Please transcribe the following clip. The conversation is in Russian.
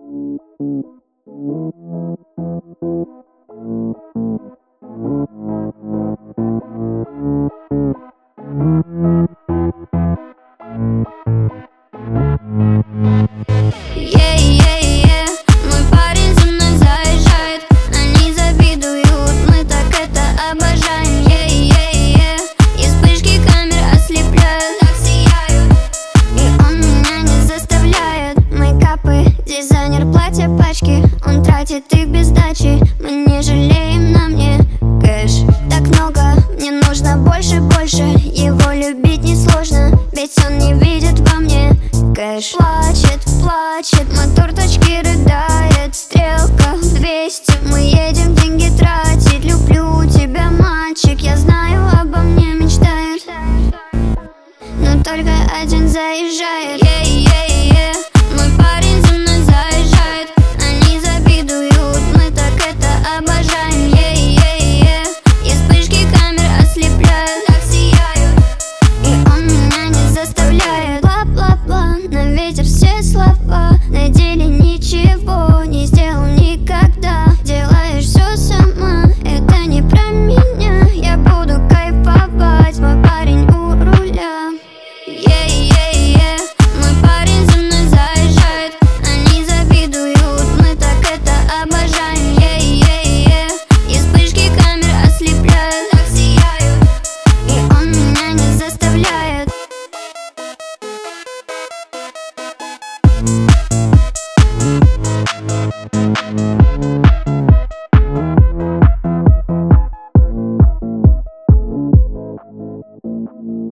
Мой парень за мной заезжает, они завидуют, мы так это обожаем. И вспышки камер ослепляют, так сияют, и он меня не заставляет. Мейкапы, дизайнер, платья, пачки, он тратит их без сдачи. Мы не жалеем, на мне кэш так много, мне нужно больше, его любить несложно, ведь он не видит во мне кэш. Плачет, плачет мотор.